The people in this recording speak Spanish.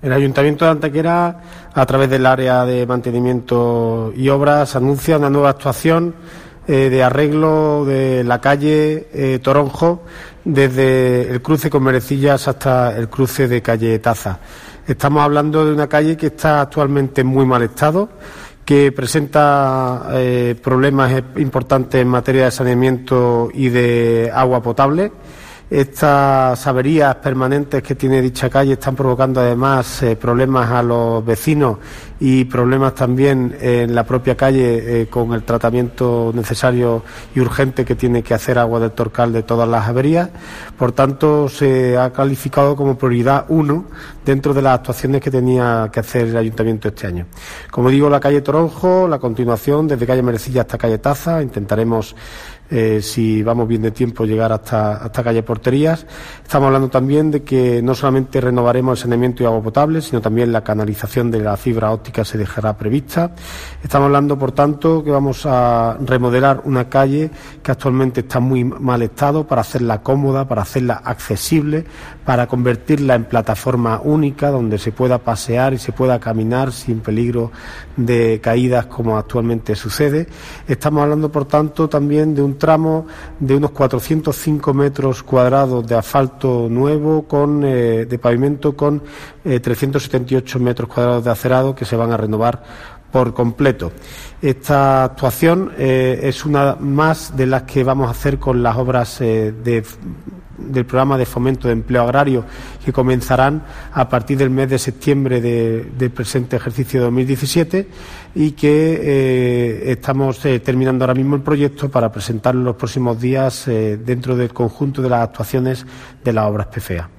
El Ayuntamiento de Antequera, a través del área de mantenimiento y obras, anuncia una nueva actuación de arreglo de la calle Toronjo, desde el cruce con Merecillas hasta el cruce de calle Taza. Estamos hablando de una calle que está actualmente en muy mal estado, que presenta problemas importantes en materia de saneamiento y de agua potable. Estas averías permanentes que tiene dicha calle están provocando además problemas a los vecinos y problemas también en la propia calle con el tratamiento necesario y urgente que tiene que hacer Agua del Torcal de todas las averías. Por tanto, se ha calificado como prioridad 1 dentro de las actuaciones que tenía que hacer el Ayuntamiento este año. Como digo, la calle Toronjo, la continuación desde calle Merecilla hasta calle Taza. Intentaremos, si vamos bien de tiempo, llegar hasta calle Porterías. Estamos hablando también de que no solamente renovaremos el saneamiento y agua potable, sino también la canalización de la fibra óptica se dejará prevista. Estamos hablando, por tanto, que vamos a remodelar una calle que actualmente está en muy mal estado, para hacerla cómoda, para hacerla accesible, para convertirla en plataforma única donde se pueda pasear y se pueda caminar sin peligro de caídas como actualmente sucede. Estamos hablando, por tanto, también de un tramo de unos 405 metros cuadrados de asfalto nuevo de pavimento con 378 metros cuadrados de acerado que se van a renovar por completo. Esta actuación es una más de las que vamos a hacer con las obras del programa de fomento de empleo agrario, que comenzarán a partir del mes de septiembre del presente ejercicio 2017 y que estamos terminando ahora mismo el proyecto para presentarlo en los próximos días dentro del conjunto de las actuaciones de las obras PFEA.